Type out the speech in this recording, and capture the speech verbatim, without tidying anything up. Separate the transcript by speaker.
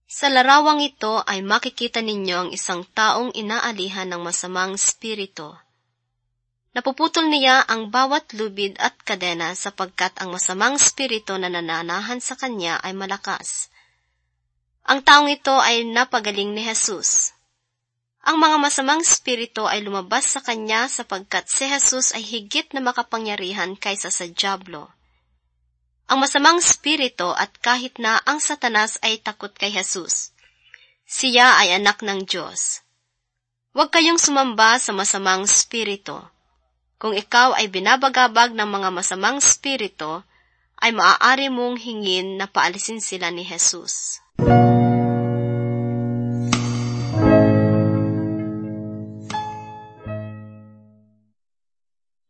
Speaker 1: Sa larawang ito ay makikita ninyo ang isang taong inaalihan ng masamang spirito. Napuputol niya ang bawat lubid at kadena sapagkat ang masamang spirito na nananahan sa kanya ay malakas. Ang taong ito ay napagaling ni Jesus. Ang mga masamang spirito ay lumabas sa kanya sapagkat si Jesus ay higit na makapangyarihan kaysa sa dyablo. Ang masamang spirito at kahit na ang Satanas ay takot kay Jesus. Siya ay anak ng Diyos. Huwag kayong sumamba sa masamang spirito. Kung ikaw ay binabagabag ng mga masamang spirito, ay maaari mong hingin na paalisin sila ni Jesus.